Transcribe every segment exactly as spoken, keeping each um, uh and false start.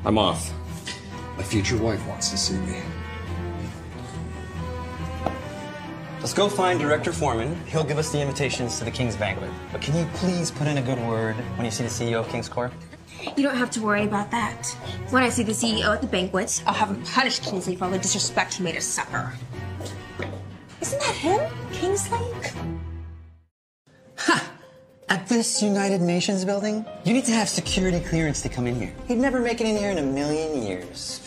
I'm off. My future wife wants to see me. Let's go find Director Foreman. He'll give us the invitations to the King's Banquet. But can you please put in a good word when you see the C E O of King's Corp? You don't have to worry about that. When I see the C E O at the banquet, I'll have him punish Kingsley for all the disrespect he made us suffer. Isn't that him, Kingsley? Ha! At this United Nations building, you need to have security clearance to come in here. He'd never make it in here in a million years.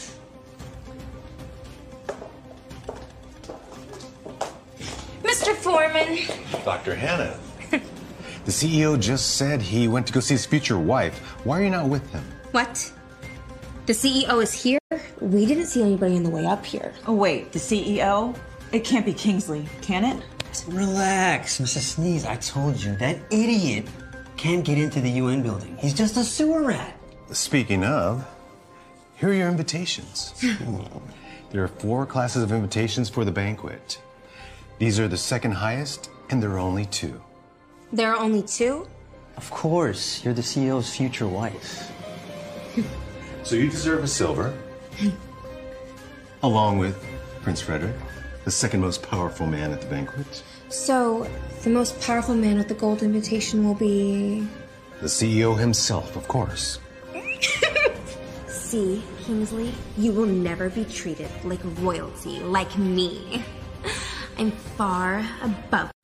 Mister Foreman. Doctor Hannah. The C E O just said he went to go see his future wife. Why are you not with him? What? The C E O is here? We didn't see anybody on the way up here. Oh, wait, the C E O? It can't be Kingsley, can it? Relax, Missus Sneeze. I told you, that idiot can't get into the U N building. He's just a sewer rat. Speaking of, here are your invitations. There are four classes of invitations for the banquet. These are the second highest, and there are only two. There are only two? Of course, you're the C E O's future wife. So you deserve a silver, along with Prince Frederick, the second most powerful man at the banquet. So, the most powerful man with the gold invitation will be... The C E O himself, of course. See, Kingsley, you will never be treated like royalty, like me. I'm far above